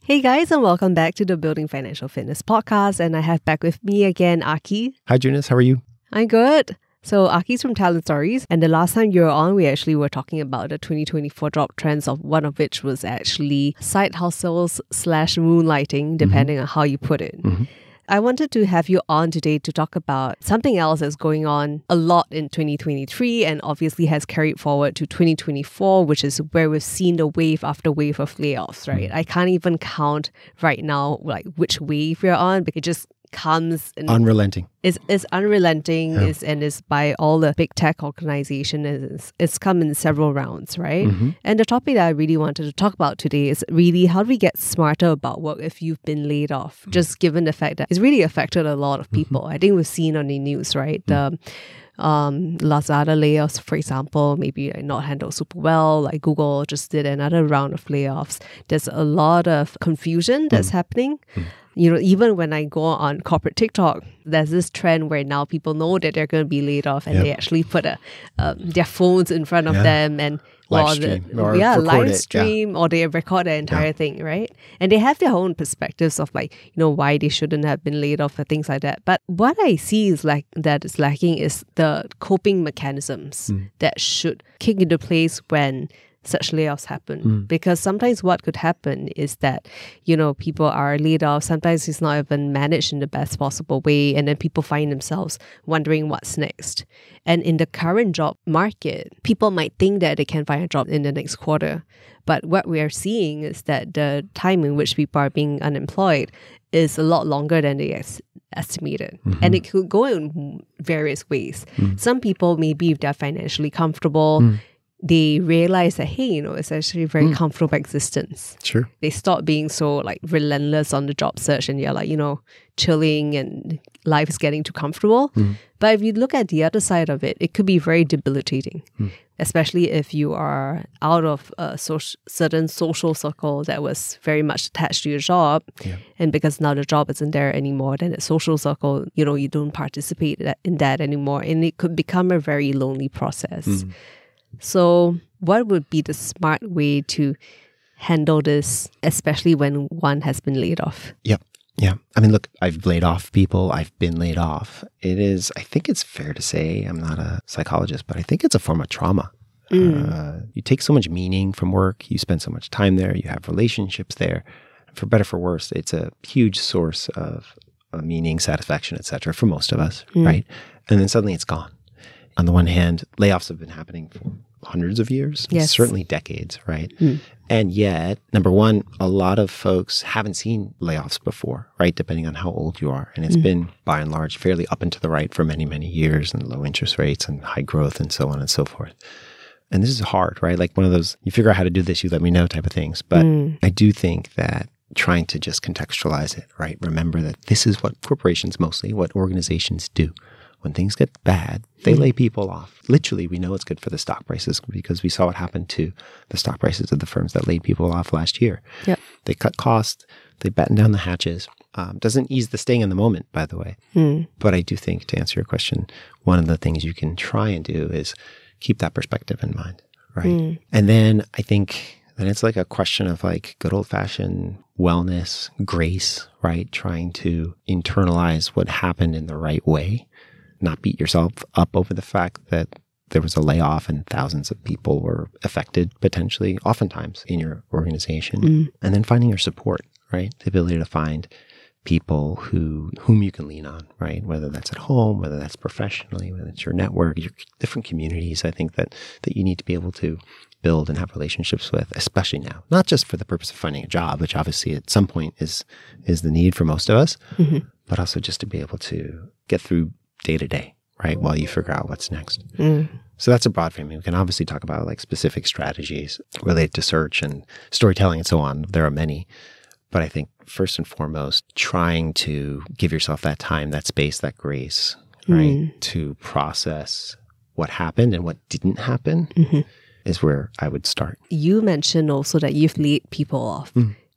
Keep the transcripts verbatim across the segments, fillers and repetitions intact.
Hey guys, and welcome back to the Building Financial Fitness podcast. And I have back with me again, Aki. Hi, Junice. How are you? I'm good. So Aki's from Talent Stories. And the last time you were on, we actually were talking about the twenty twenty-four job trends, of one of which was actually side hustles slash moonlighting, depending mm-hmm. on how you put it. Mm-hmm. I wanted to have you on today to talk about something else that's going on a lot in twenty twenty-three and obviously has carried forward to twenty twenty-four, which is where we've seen the wave after wave of layoffs, right? Mm. I can't even count right now like which wave we're on, because it just comes and unrelenting. It's, it's unrelenting yeah. it's, and it's by all the big tech organizations. It's, it's come in several rounds, right? Mm-hmm. And the topic that I really wanted to talk about today is really how do we get smarter about work if you've been laid off, mm-hmm. just given the fact that it's really affected a lot of people. Mm-hmm. I think we've seen on the news, right? Mm-hmm. The um, Lazada layoffs, for example, maybe like not handled super well. Like Google just did another round of layoffs. There's a lot of confusion that's mm-hmm. happening. Mm-hmm. You know, even when I go on corporate TikTok, there's this trend where now people know that they're going to be laid off and yep. they actually put a, um, their phones in front of yeah. them and live or stream the, or yeah, live it. stream yeah. or they record the entire yeah. thing, right? And they have their own perspectives of like, you know, why they shouldn't have been laid off or things like that. But what I see is like that is lacking is the coping mechanisms mm. that should kick into place when such layoffs happen. Mm. Because sometimes what could happen is that, you know, people are laid off. Sometimes it's not even managed in the best possible way. And then people find themselves wondering what's next. And in the current job market, people might think that they can find a job in the next quarter. But what we are seeing is that the time in which people are being unemployed is a lot longer than they ex- estimated. Mm-hmm. And it could go in various ways. Mm. Some people, maybe if they're financially comfortable, mm. they realize that, hey, you know, it's actually a very mm. comfortable existence. Sure. They stop being so like relentless on the job search and you're like, you know, chilling and life is getting too comfortable. Mm. But if you look at the other side of it, it could be very debilitating, mm. especially if you are out of a so- certain social circle that was very much attached to your job. Yeah. And because now the job isn't there anymore, then the social circle, you know, you don't participate in that anymore. And it could become a very lonely process. Mm. So what would be the smart way to handle this, especially when one has been laid off? Yep. Yeah. I mean, look, I've laid off people. I've been laid off. It is, I think it's fair to say, I'm not a psychologist, but I think it's a form of trauma. Mm. Uh, you take so much meaning from work. You spend so much time there. You have relationships there. For better, for worse, it's a huge source of uh, meaning, satisfaction, et cetera, for most of us, mm. right? And then suddenly it's gone. On the one hand, layoffs have been happening for hundreds of years, yes. certainly decades, right? Mm. And yet, number one, a lot of folks haven't seen layoffs before, right? Depending on how old you are. And it's mm. been, by and large, fairly up and to the right for many, many years, and low interest rates and high growth and so on and so forth. And this is hard, right? Like one of those, you figure out how to do this, you let me know type of things. But mm. I do think that trying to just contextualize it, right? Remember that this is what corporations mostly, what organizations do. When things get bad, they lay people off. Literally, we know it's good for the stock prices because we saw what happened to the stock prices of the firms that laid people off last year. Yep. They cut costs. They batten down the hatches. Um, doesn't ease the sting in the moment, by the way. Mm. But I do think, to answer your question, one of the things you can try and do is keep that perspective in mind, right? Mm. And then I think then it's like a question of like good old-fashioned wellness, grace, right? Trying to internalize what happened in the right way. Not beat yourself up over the fact that there was a layoff and thousands of people were affected potentially, oftentimes in your organization. Mm. And then finding your support, right? The ability to find people who whom you can lean on, right? Whether that's at home, whether that's professionally, whether it's your network, your different communities, I think that that you need to be able to build and have relationships with, especially now. Not just for the purpose of finding a job, which obviously at some point is is the need for most of us, mm-hmm. but also just to be able to get through day to day, right? While you figure out what's next. Mm. So that's a broad framing. We can obviously talk about like specific strategies related to search and storytelling and so on. There are many. But I think first and foremost, trying to give yourself that time, that space, that grace, right? Mm. To process what happened and what didn't happen mm-hmm. is where I would start. You mentioned also that you've laid people off. Mm.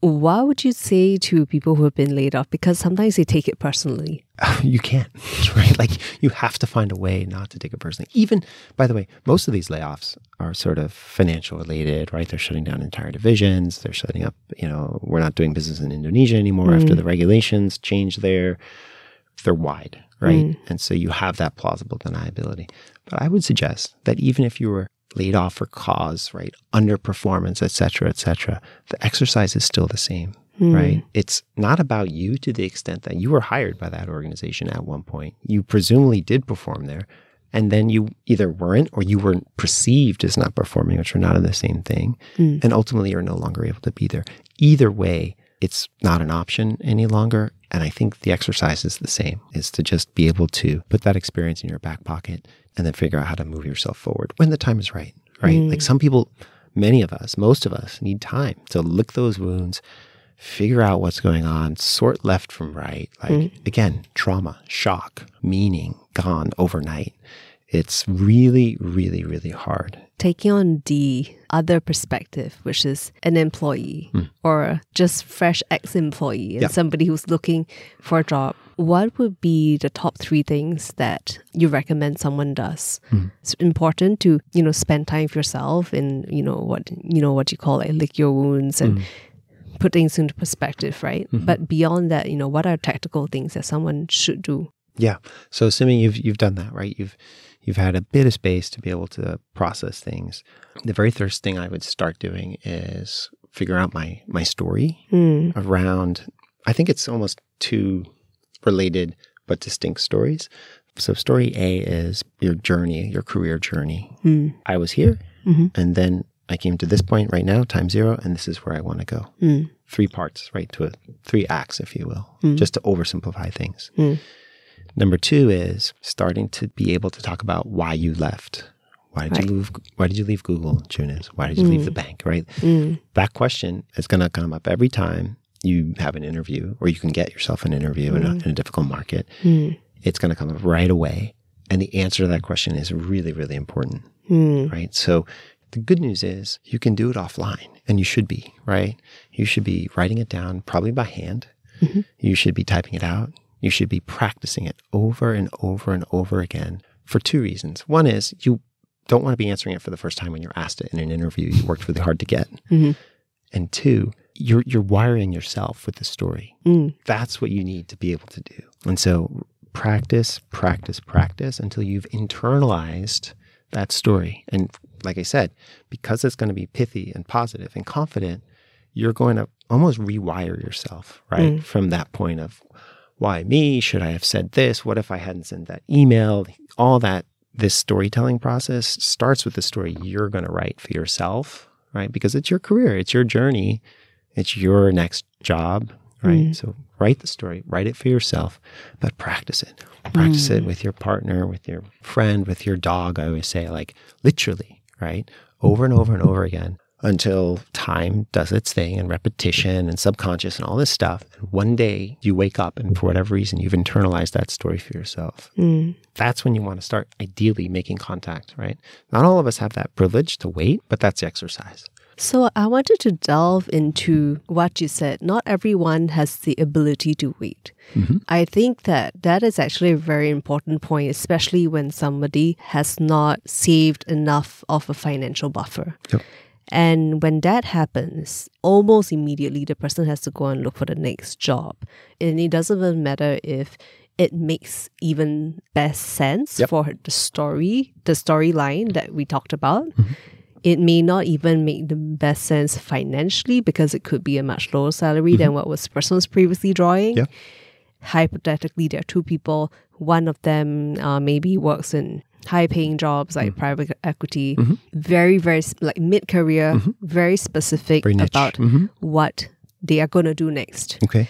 what would you say to people who have been laid off? Because sometimes they take it personally. You can't, right? Like you have to find a way not to take it personally. Even, by the way, most of these layoffs are sort of financial related, right? They're shutting down entire divisions. They're shutting up, you know, we're not doing business in Indonesia anymore mm. after the regulations change there. They're wide, right? Mm. And so you have that plausible deniability. But I would suggest that even if you were laid off for cause, right, underperformance, et cetera, et cetera, the exercise is still the same, mm. right? It's not about you to the extent that you were hired by that organization at one point. You presumably did perform there, and then you either weren't or you weren't perceived as not performing, which are not in the same thing, mm. and ultimately you're no longer able to be there. Either way, it's not an option any longer. And I think the exercise is the same, is to just be able to put that experience in your back pocket and then figure out how to move yourself forward when the time is right, right? Mm. Like some people, many of us, most of us need time to lick those wounds, figure out what's going on, sort left from right. Like, mm. again, trauma, shock, meaning gone overnight. It's really, really, really hard. Taking on the other perspective, which is an employee mm. or just fresh ex-employee and yeah. somebody who's looking for a job, what would be the top three things that you recommend someone does? Mm. It's important to, you know, spend time for yourself and, you know, what, you know, what you call it, lick your wounds and mm. put things into perspective, right? Mm-hmm. But beyond that, you know, what are tactical things that someone should do? Yeah. So assuming you've you've done that, right? You've You've had a bit of space to be able to process things. The very first thing I would start doing is figure out my my story mm. around, I think it's almost two related but distinct stories. So story A is your journey, your career journey. Mm. I was here, mm-hmm. and then I came to this point right now, time zero, and this is where I want to go. Mm. Three parts, right? To a, three acts, if you will, mm. just to oversimplify things. Mm. Number two is starting to be able to talk about why you left. Why did right. you leave? Why did you leave Google, Junice? Why did you mm. leave the bank? Right. Mm. That question is going to come up every time you have an interview, or you can get yourself an interview mm. in, a, in a difficult market. Mm. It's going to come up right away, and the answer to that question is really, really important. Mm. Right. So the good news is you can do it offline, and you should be. Right. You should be writing it down, probably by hand. Mm-hmm. You should be typing it out. You should be practicing it over and over and over again for two reasons. One is you don't want to be answering it for the first time when you're asked it in an interview you worked really hard to get. Mm-hmm. And two, you're you're wiring yourself with the story. Mm. That's what you need to be able to do. And so practice, practice, practice until you've internalized that story. And like I said, because it's going to be pithy and positive and confident, you're going to almost rewire yourself, right? Mm. From that point of, why me? Should I have said this? What if I hadn't sent that email? All that, this storytelling process starts with the story you're going to write for yourself, right? Because it's your career, it's your journey, it's your next job, right? Mm. So write the story, write it for yourself, but practice it. Practice mm. it with your partner, with your friend, with your dog. I always say, like, literally, right? Over and over and over again, until time does its thing and repetition and subconscious and all this stuff. And one day you wake up and for whatever reason, you've internalized that story for yourself. Mm. That's when you want to start ideally making contact, right? Not all of us have that privilege to wait, but that's the exercise. So I wanted to delve into what you said. Not everyone has the ability to wait. Mm-hmm. I think that that is actually a very important point, especially when somebody has not saved enough of a financial buffer. Yep. And when that happens, almost immediately the person has to go and look for the next job. And it doesn't even matter if it makes even best sense yep. for the story, the storyline that we talked about. Mm-hmm. It may not even make the best sense financially because it could be a much lower salary mm-hmm. than what was the person was previously drawing. Yeah. Hypothetically, there are two people. One of them uh, maybe works in high-paying jobs like mm-hmm. private equity, mm-hmm. very, very like mid-career, mm-hmm. very specific very about mm-hmm. what they are going to do next. Okay.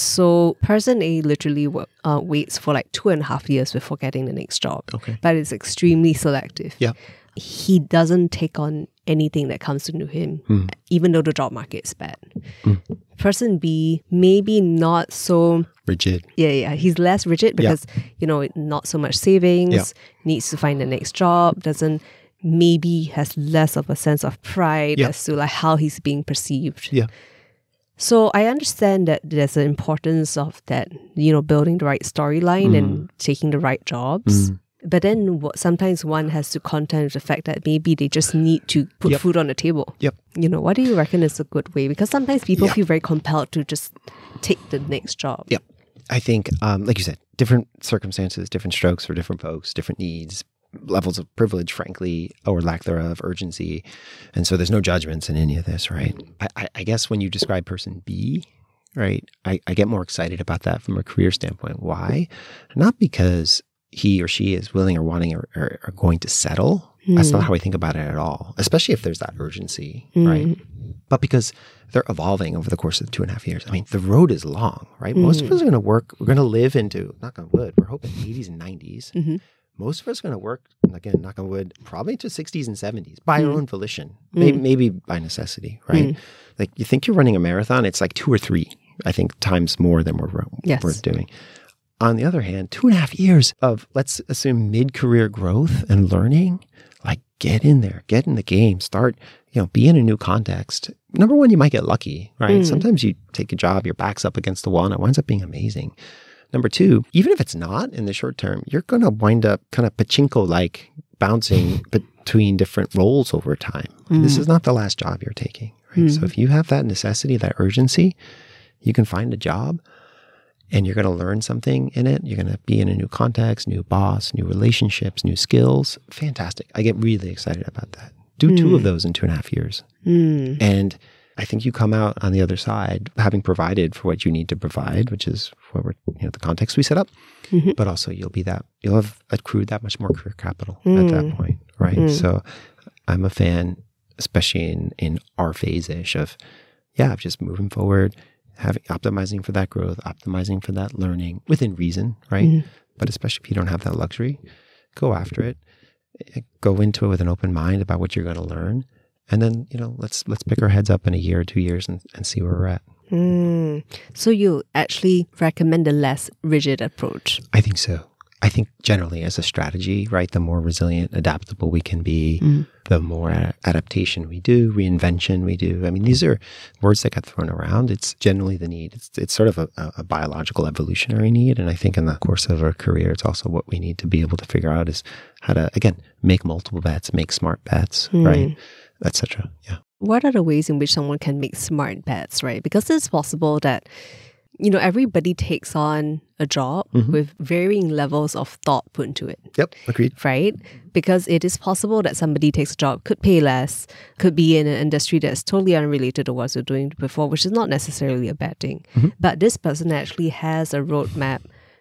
So person A literally work, uh, waits for like two and a half years before getting the next job. Okay. But it's extremely selective. Yeah. He doesn't take on anything that comes to him, mm. even though the job market is bad. Mm. Person B, maybe not so rigid. Yeah, yeah. He's less rigid because, yeah. you know, not so much savings, yeah. needs to find the next job, doesn't, maybe has less of a sense of pride yeah. as to like how he's being perceived. Yeah. So I understand that there's an importance of that, you know, building the right storyline mm. and taking the right jobs. Mm. But then what, sometimes one has to contend with the fact that maybe they just need to put yep. food on the table. Yep. You know, what do you reckon is a good way? Because sometimes people yep. feel very compelled to just take the next job. Yep. I think, um, like you said, different circumstances, different strokes for different folks, different needs, levels of privilege, frankly, or lack thereof, urgency. And so there's no judgments in any of this, right? I, I guess when you describe person B, right, I, I get more excited about that from a career standpoint. Why? Not because he or she is willing or wanting or, or, or going to settle. Mm. That's not how I think about it at all, especially if there's that urgency, mm. right? But because they're evolving over the course of two and a half years. I mean, the road is long, right? Mm. Most of us are going to work, we're going to live into, knock on wood, we're hoping eighties and nineties. Mm-hmm. Most of us are going to work, again, knock on wood, probably to sixties and seventies by mm. our own volition, mm. maybe, maybe by necessity, right? Mm. Like you think you're running a marathon, it's like two or three, I think, times more than we're, yes. we're doing. On the other hand, two and a half years of, let's assume, mid-career growth and learning, like get in there, get in the game, start, you know, be in a new context. Number one, you might get lucky, right? Mm. Sometimes you take a job, your back's up against the wall, and it winds up being amazing. Number two, even if it's not in the short term, you're going to wind up kind of pachinko-like bouncing between different roles over time. Mm. This is not the last job you're taking, right? Mm. So if you have that necessity, that urgency, you can find a job and you're going to learn something in it. You're going to be in a new context, new boss, new relationships, new skills. Fantastic. I get really excited about that. Do mm. two of those in two and a half years. Mm. And I think you come out on the other side having provided for what you need to provide, which is what we're, you know, the context we set up, mm-hmm. but also you'll be that, you'll have accrued that much more career capital mm. at that point, right? Mm. So I'm a fan, especially in, in our phase-ish of, yeah, of just moving forward, having, optimizing for that growth, optimizing for that learning within reason, right? Mm. But especially if you don't have that luxury, go after it. Go into it with an open mind about what you're going to learn. And then, you know, let's let's pick our heads up in a year or two years and, and see where we're at. Mm. So you actually recommend a less rigid approach? I think so. I think generally as a strategy, right, the more resilient, adaptable we can be, mm. the more a- adaptation we do, reinvention we do. I mean, these are words that get thrown around. It's generally the need. It's it's sort of a, a biological evolutionary need. And I think in the course of our career, it's also what we need to be able to figure out is how to, again, make multiple bets, make smart bets, mm. right? et cetera. Yeah. What are the ways in which someone can make smart bets, right? Because it's possible that, you know, everybody takes on a job mm-hmm. with varying levels of thought put into it. Yep, agreed. Right? Because it is possible that somebody takes a job, could pay less, could be in an industry that's totally unrelated to what you're doing before, which is not necessarily a bad thing. Mm-hmm. But this person actually has a roadmap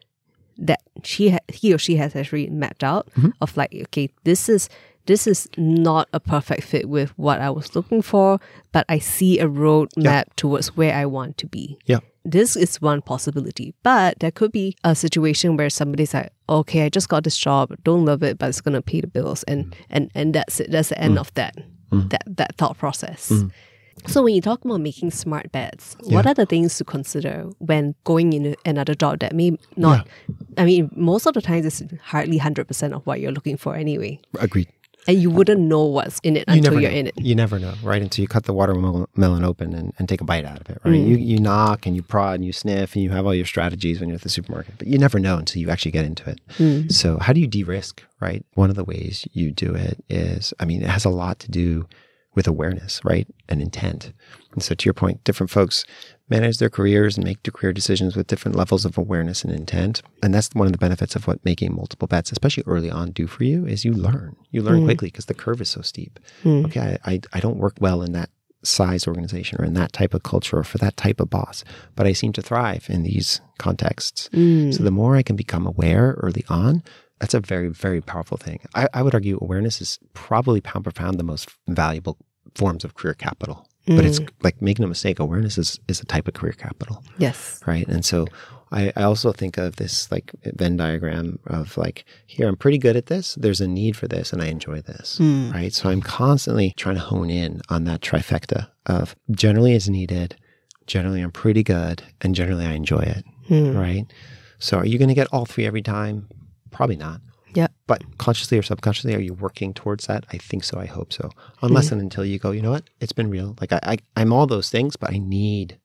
that she ha- he or she has actually mapped out mm-hmm. of like, okay, this is this is not a perfect fit with what I was looking for, but I see a roadmap yeah. towards where I want to be. Yeah. This is one possibility, but there could be a situation where somebody's like, okay, I just got this job, don't love it, but it's going to pay the bills. And, mm. and, and that's it. That's the end mm. of that, mm. that, that thought process. Mm. So when you talk about making smart bets, yeah. what are the things to consider when going in another job that may not, yeah. I mean, most of the times it's hardly one hundred percent of what you're looking for anyway. Agreed. And you wouldn't know what's in it you until you're know. in it. You never know, right? Until you cut the watermelon open and, and take a bite out of it, right? Mm. You you knock and you prod and you sniff and you have all your strategies when you're at the supermarket, but you never know until you actually get into it. Mm. So how do you de-risk, right? One of the ways you do it is, I mean, it has a lot to do with awareness, right? And intent. And so to your point, different folks manage their careers and make their career decisions with different levels of awareness and intent. And that's one of the benefits of what making multiple bets, especially early on, do for you is you learn. You learn mm. quickly because the curve is so steep. Mm. Okay, I, I, I don't work well in that size organization or in that type of culture or for that type of boss, but I seem to thrive in these contexts. Mm. So the more I can become aware early on, that's a very, very powerful thing. I, I would argue awareness is probably pound per pound the most valuable forms of career capital. Mm. But it's like, make no mistake, awareness is, is a type of career capital. Yes. Right. And so I, I also think of this like Venn diagram of like, here, I'm pretty good at this. There's a need for this and I enjoy this. Mm. Right. So I'm constantly trying to hone in on that trifecta of generally it's needed, generally I'm pretty good, and generally I enjoy it. Mm. Right. So are you going to get all three every time? Probably not. Yeah. But consciously or subconsciously, are you working towards that? I think so. I hope so. Unless mm. and until you go, you know what? It's been real. Like I, I, I'm all those things, but I need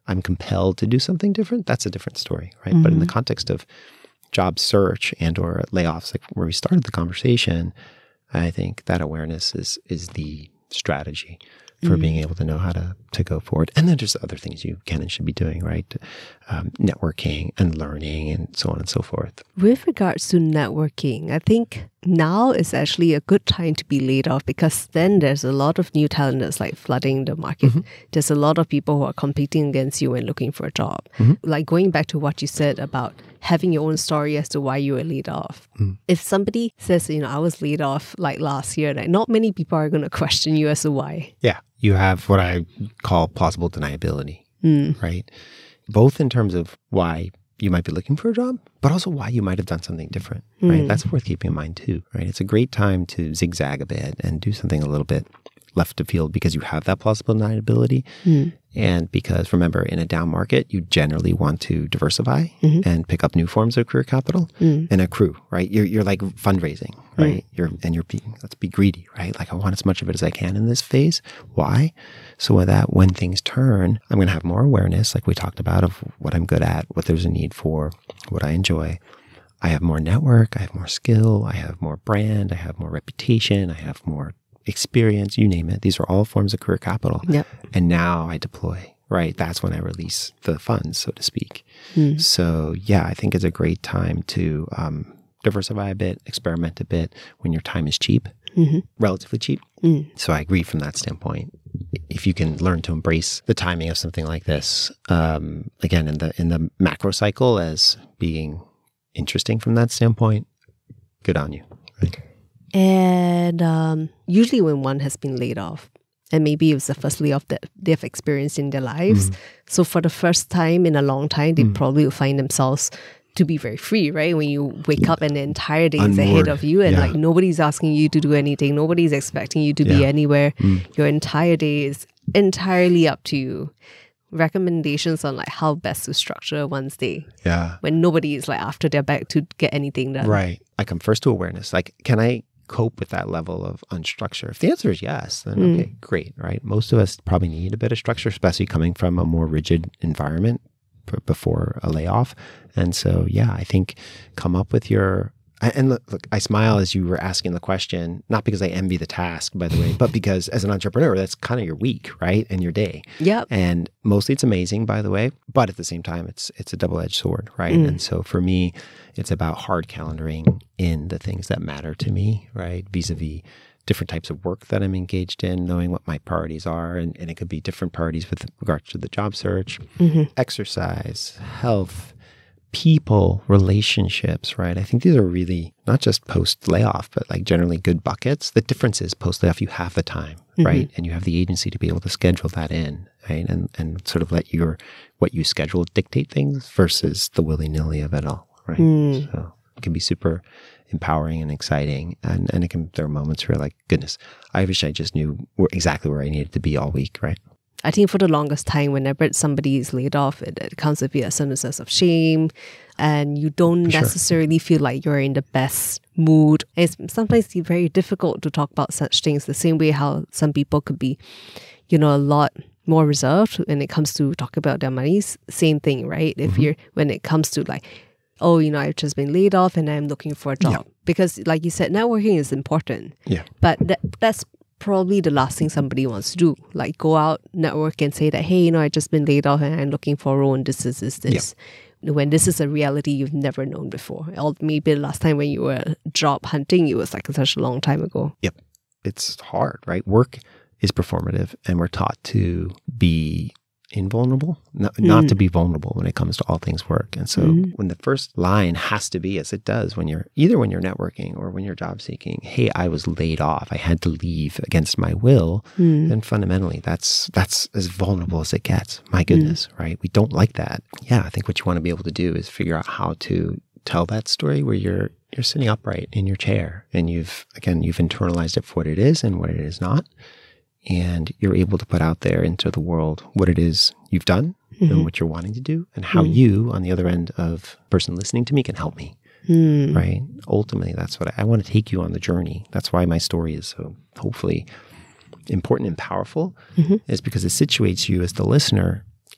I'm compelled to do something different, that's a different story, right? Mm-hmm. But in the context of job search and or layoffs, like where we started the conversation, I think that awareness is is the strategy for mm. being able to know how to, to go forward. And then there's other things you can and should be doing, right? Um, networking and learning and so on and so forth. With regards to networking, I think now is actually a good time to be laid off because then there's a lot of new talent that's like flooding the market. Mm-hmm. There's a lot of people who are competing against you when looking for a job. Mm-hmm. Like going back to what you said about having your own story as to why you were laid off. Mm. If somebody says, you know, I was laid off like last year, like not many people are going to question you as to why. Yeah. You have what I call plausible deniability, mm. right? Both in terms of why you might be looking for a job, but also why you might have done something different, mm. right? That's worth keeping in mind too, right? It's a great time to zigzag a bit and do something a little bit left of field because you have that plausible deniability. Mm. And because remember, in a down market, you generally want to diversify mm-hmm. and pick up new forms of career capital mm. and accrue, right? You're you're like fundraising, right? Mm. You're and you're being, let's be greedy, right? Like I want as much of it as I can in this phase. Why? So with that, when things turn, I'm going to have more awareness, like we talked about, of what I'm good at, what there's a need for, what I enjoy. I have more network, I have more skill, I have more brand, I have more reputation, I have more experience, you name it. These are all forms of career capital. Yep. And now I deploy, right? That's when I release the funds, so to speak. Mm. So yeah, I think it's a great time to um, diversify a bit, experiment a bit when your time is cheap, mm-hmm. relatively cheap. Mm. So I agree from that standpoint. If you can learn to embrace the timing of something like this, um, again, in the in the macro cycle as being interesting from that standpoint, good on you. Right? And um, usually when one has been laid off, and maybe it was the first layoff that they've experienced in their lives. Mm. So for the first time in a long time, they mm. probably will find themselves to be very free, right? When you wake up and the entire day is Unmoored. ahead of you and yeah. like nobody's asking you to do anything. Nobody's expecting you to yeah. be anywhere. Mm. Your entire day is entirely up to you. Recommendations on like how best to structure one's day. Yeah. When nobody is like after their back to get anything done. Right. I come first to awareness. Like, can I cope with that level of unstructure? If the answer is yes, then mm. okay, great, right? Most of us probably need a bit of structure, especially coming from a more rigid environment p- before a layoff. And so, yeah, I think come up with your, and look, look, I smile as you were asking the question, not because I envy the task, by the way, but because as an entrepreneur, that's kind of your week, right? And your day. Yep. And mostly it's amazing, by the way, but at the same time, it's it's a double-edged sword, right? Mm. And so for me, it's about hard calendaring in the things that matter to me, right? Vis-a-vis different types of work that I'm engaged in, knowing what my priorities are. And, and it could be different priorities with regards to the job search, mm-hmm. exercise, health, people, relationships, right? I think these are really not just post-layoff, but like generally good buckets. The difference is post-layoff, you have the time, mm-hmm. right? And you have the agency to be able to schedule that in, right? And and sort of let your, what you schedule dictate things versus the willy-nilly of it all, right? Mm. So it can be super empowering and exciting. And, and it can, there are moments where like, goodness, I wish I just knew where, exactly where I needed to be all week, right? I think for the longest time, whenever somebody is laid off, it, it comes with a certain sense of shame, and you don't sure. necessarily feel like you're in the best mood. It's sometimes very difficult to talk about such things, the same way how some people could be, you know, a lot more reserved when it comes to talk about their money. Same thing, right? If mm-hmm. you're, when it comes to like, oh, you know, I've just been laid off and I'm looking for a job. Yeah. Because like you said, networking is important. Yeah. But that that's probably the last thing somebody wants to do, like go out, network and say that, hey, you know, I just been laid off and I'm looking for a role and this is this, this. Yep. When this is a reality you've never known before. Or maybe the last time when you were job hunting, it was like such a long time ago. Yep. It's hard, right? Work is performative and we're taught to be invulnerable, not, mm. not to be vulnerable when it comes to all things work. And so mm. when the first line has to be, as it does when you're, either when you're networking or when you're job seeking, hey, I was laid off, I had to leave against my will, mm. then fundamentally that's that's as vulnerable as it gets. My goodness, mm. right? We don't like that. Yeah, I think what you want to be able to do is figure out how to tell that story where you're you're sitting upright in your chair and you've, again, you've internalized it for what it is and what it is not. And you're able to put out there into the world what it is you've done mm-hmm. and what you're wanting to do and how mm. you, on the other end of person listening to me, can help me, mm. right? Ultimately, that's what I, I want to take you on the journey. That's why my story is so hopefully important and powerful mm-hmm. is because it situates you as the listener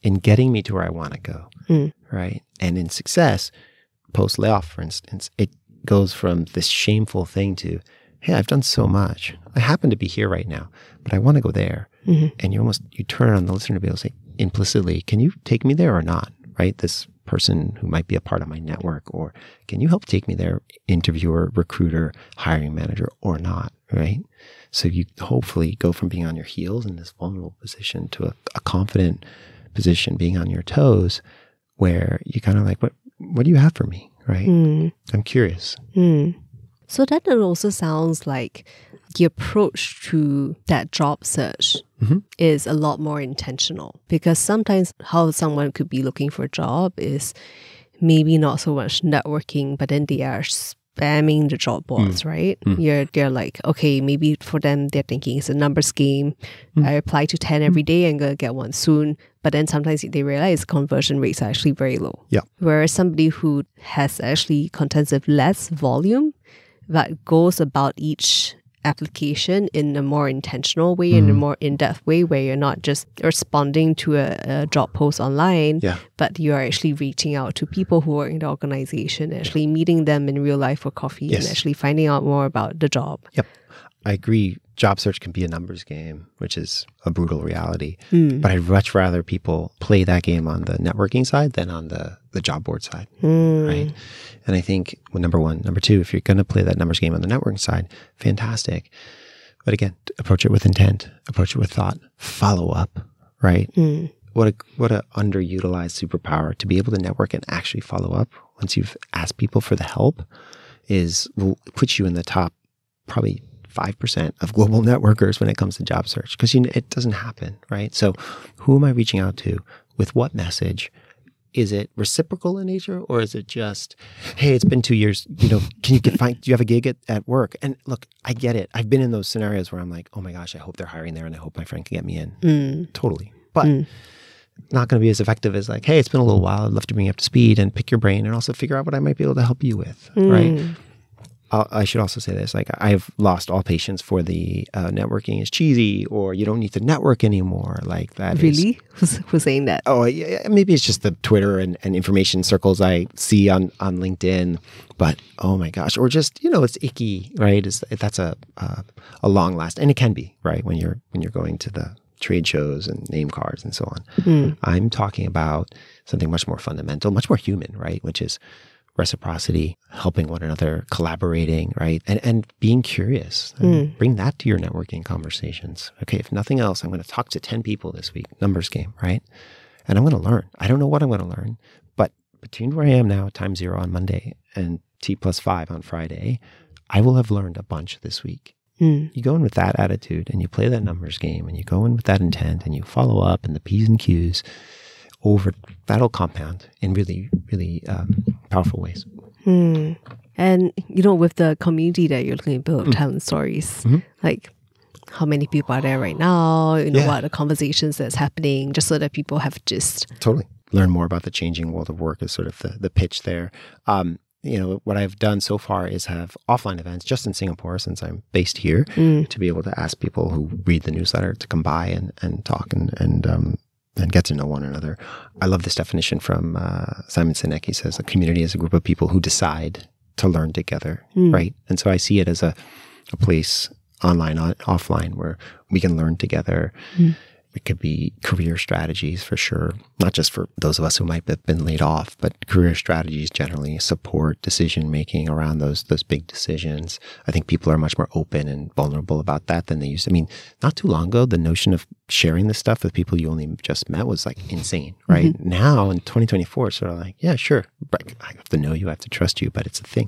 in getting me to where I want to go, mm. right? And in success, post layoff, for instance, it goes from this shameful thing to, hey, I've done so much. I happen to be here right now, but I want to go there. Mm-hmm. And you almost, you turn on the listener to be able to say implicitly, can you take me there or not, right? This person who might be a part of my network, or can you help take me there, interviewer, recruiter, hiring manager, or not, right? So you hopefully go from being on your heels in this vulnerable position to a, a confident position, being on your toes, where you kind of like, what, what do you have for me, right? Mm. I'm curious. Mm. So that also sounds like the approach to that job search mm-hmm. is a lot more intentional, because sometimes how someone could be looking for a job is maybe not so much networking, but then they are spamming the job boards, mm. right? Mm. You're, they're like, okay, maybe for them, they're thinking it's a numbers game. Mm. I apply to ten every day and gonna get one soon. But then sometimes they realize conversion rates are actually very low. Yeah. Whereas somebody who has actually contents with less volume, that goes about each application in a more intentional way, mm. in a more in-depth way, where you're not just responding to a, a job post online, yeah. but you are actually reaching out to people who are in the organization, actually meeting them in real life for coffee, yes. and actually finding out more about the job. Yep. I agree. Job search can be a numbers game, which is a brutal reality. Mm. But I'd much rather people play that game on the networking side than on the, the job board side, mm. right? And I think, well, number one. Number two, if you're going to play that numbers game on the networking side, fantastic. But again, approach it with intent, approach it with thought, follow up, right? Mm. What a what a underutilized superpower to be able to network and actually follow up once you've asked people for the help is will put you in the top probably five percent of global networkers when it comes to job search, because you know, it doesn't happen, right? So who am I reaching out to? With what message? Is it reciprocal in nature, or is it just, hey, it's been two years, you know, can you get, find, do you have a gig at, at work? And look, I get it. I've been in those scenarios where I'm like, oh my gosh, I hope they're hiring there and I hope my friend can get me in. Mm. Totally. But mm. not going to be as effective as like, hey, it's been a little while. I'd love to bring you up to speed and pick your brain and also figure out what I might be able to help you with, mm. right? I'll, I should also say this, like I've lost all patience for the uh, networking is cheesy, or you don't need to network anymore. Like that really? Is, who's, who's saying that? Oh, yeah, maybe it's just the Twitter and, and information circles I see on, on LinkedIn, but oh my gosh, or just, you know, it's icky, right? It's, that's a, uh, a long last, and it can be, right? When you're, when you're going to the trade shows and name cards and so on. Mm. I'm talking about something much more fundamental, much more human, right? Which is reciprocity, helping one another, collaborating, right? And and being curious. Mm. Bring that to your networking conversations. Okay, if nothing else, I'm going to talk to ten people this week, numbers game, right? And I'm going to learn. I don't know what I'm going to learn, but between where I am now, time zero on Monday, and T plus five on Friday, I will have learned a bunch this week. Mm. You go in with that attitude and you play that numbers game and you go in with that intent and you follow up and the P's and Q's over, that'll compound in really, really um, powerful ways. Mm. And, you know, with the community that you're looking to build, mm. Talent Stories, mm-hmm. like how many people are there right now, you know, yeah. what are the conversations that's happening, just so that people have just... Totally. Learn more about the changing world of work is sort of the, the pitch there. Um, you know, what I've done so far is have offline events just in Singapore, since I'm based here, mm. to be able to ask people who read the newsletter to come by and, and talk and, and, um, and get to know one another. I love this definition from uh, Simon Sinek. He says a community is a group of people who decide to learn together, mm. right? And so I see it as a, a place online, on, offline, where we can learn together. Mm. It could be career strategies for sure, not just for those of us who might have been laid off, but career strategies generally, support decision-making around those those big decisions. I think people are much more open and vulnerable about that than they used to. I mean, not too long ago, the notion of sharing this stuff with people you only just met was like insane, right? Mm-hmm. Now in twenty twenty-four, it's sort of like, yeah, sure. I have to know you, I have to trust you, but it's a thing.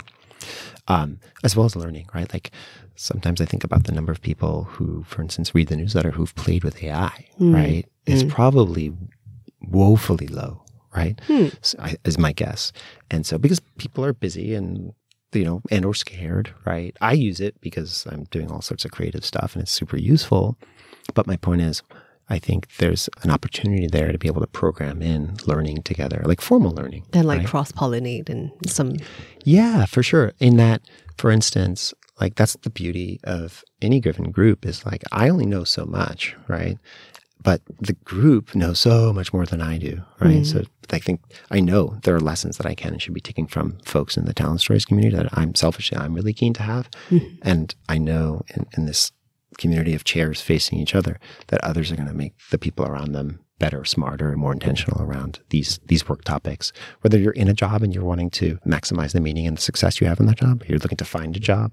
Um, as well as learning, right? Like sometimes I think about the number of people who, for instance, read the newsletter who've played with A I, mm. right? Mm. It's probably woefully low, right? Mm. So I, is my guess. And so because people are busy and, you know, and or scared, right? I use it because I'm doing all sorts of creative stuff and it's super useful. But my point is, I think there's an opportunity there to be able to program in learning together, like formal learning. And like right? cross-pollinate and some... Yeah, for sure. In that, for instance, like that's the beauty of any given group is like, I only know so much, right? but the group knows so much more than I do, right? Mm. So I think I know there are lessons that I can and should be taking from folks in the Talent Stories community that I'm selfishly, I'm really keen to have. Mm. And I know in, in this community of chairs facing each other that others are going to make the people around them better, smarter, and more intentional around these these work topics. Whether you're in a job and you're wanting to maximize the meaning and the success you have in that job, you're looking to find a job.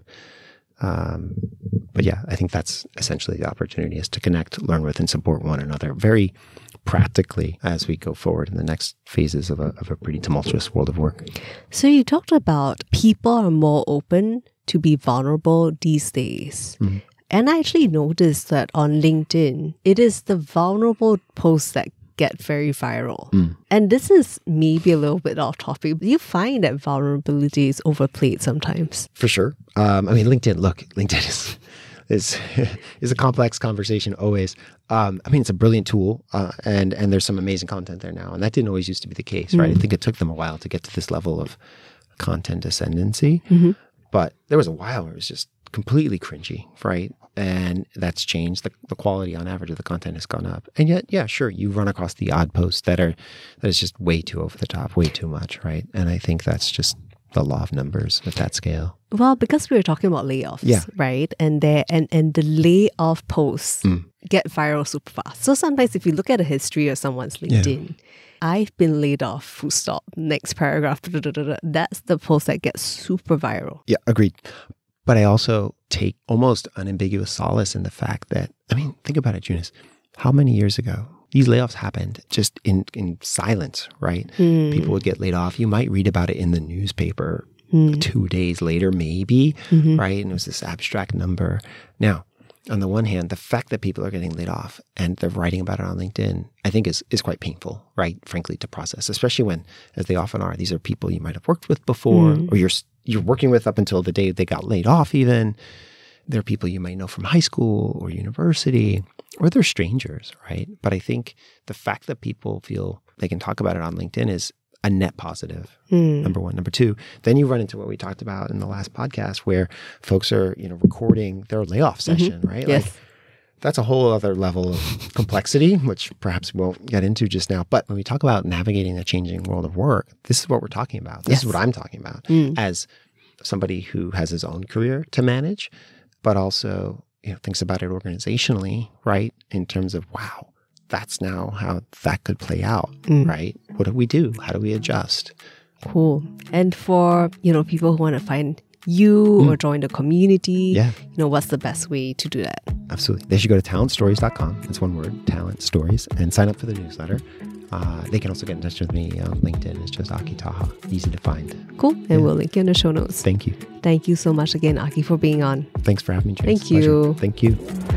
Um, but yeah, I think that's essentially the opportunity, is to connect, learn with, and support one another very practically as we go forward in the next phases of a, of a pretty tumultuous world of work. So you talked about people are more open to be vulnerable these days. Mm-hmm. And I actually noticed that on LinkedIn, it is the vulnerable posts that get very viral. Mm. And this is maybe a little bit off topic, but you find that vulnerability is overplayed sometimes. For sure. Um, I mean, LinkedIn, look, LinkedIn is is is a complex conversation always. Um, I mean, it's a brilliant tool, uh, and and there's some amazing content there now. And that didn't always used to be the case, right? Mm. I think it took them a while to get to this level of content ascendancy. Mm-hmm. But there was a while where it was just completely cringy, right? And that's changed. The, the quality on average of the content has gone up. And yet, yeah, sure, you run across the odd posts that are, that is just way too over the top, way too much, right? And I think that's just the law of numbers at that scale. Well, because we were talking about layoffs, yeah. right? And there and, and the layoff posts mm. get viral super fast. So sometimes if you look at a history of someone's LinkedIn, yeah. I've been laid off, full stop, next paragraph, da, da, da, da. That's the post that gets super viral. Yeah, agreed. But I also take almost unambiguous solace in the fact that, I mean, think about it, Junice. How many years ago these layoffs happened just in, in silence, right? Mm. People would get laid off. You might read about it in the newspaper mm. two days later, maybe, mm-hmm. right? And it was this abstract number. Now, on the one hand, the fact that people are getting laid off and they're writing about it on LinkedIn, I think is is quite painful, right? Frankly, to process, especially when, as they often are, these are people you might have worked with before, mm. or you're you're working with up until the day they got laid off even. They're people you might know from high school or university, or they're strangers, right? But I think the fact that people feel they can talk about it on LinkedIn is a net positive, mm. number one. Number two, then you run into what we talked about in the last podcast where folks are, you know, recording their layoff session, mm-hmm. right? Yes. Like, that's a whole other level of complexity, which perhaps we won't get into just now. But when we talk about navigating a changing world of work, this is what we're talking about. This yes. is what I'm talking about mm. as somebody who has his own career to manage, but also, you know, thinks about it organizationally, right? In terms of, wow, that's now how that could play out, mm. right? What do we do? How do we adjust? Cool. And for, you know, people who want to find you mm. or join the community, yeah. you know, what's the best way to do that? Absolutely. They should go to talent stories dot com. It's one word, Talent Stories, and sign up for the newsletter. Uh, they can also get in touch with me on LinkedIn. It's just Aki Taha. Easy to find. Cool. And yeah. we'll link you in the show notes. Thank you. Thank you so much again, Aki, for being on. Thanks for having me, James. Thank you. Pleasure. Thank you.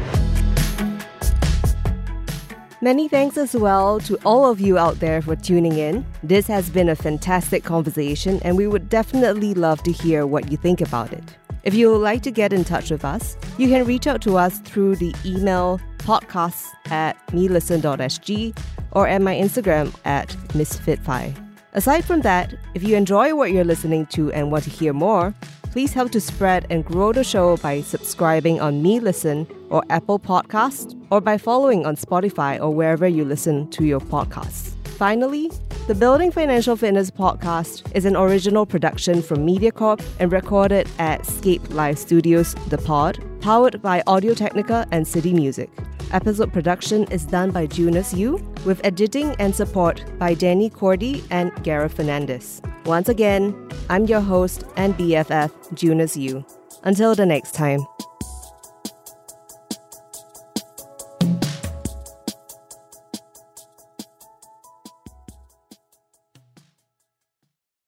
Many thanks as well to all of you out there for tuning in. This has been a fantastic conversation, and we would definitely love to hear what you think about it. If you would like to get in touch with us, you can reach out to us through the email podcasts at me listen dot s g or at my Instagram at misfitfi. Aside from that, if you enjoy what you're listening to and want to hear more, please help to spread and grow the show by subscribing on Me Listen or Apple Podcasts, or by following on Spotify or wherever you listen to your podcasts. Finally, the Building Financial Fitness podcast is an original production from MediaCorp and recorded at Scape Live Studios, The Pod, powered by Audio-Technica and City Music. Episode production is done by Jonas Yu, with editing and support by Danny Cordy and Gareth Fernandez. Once again, I'm your host and B F F, Jonas Yu. Until the next time.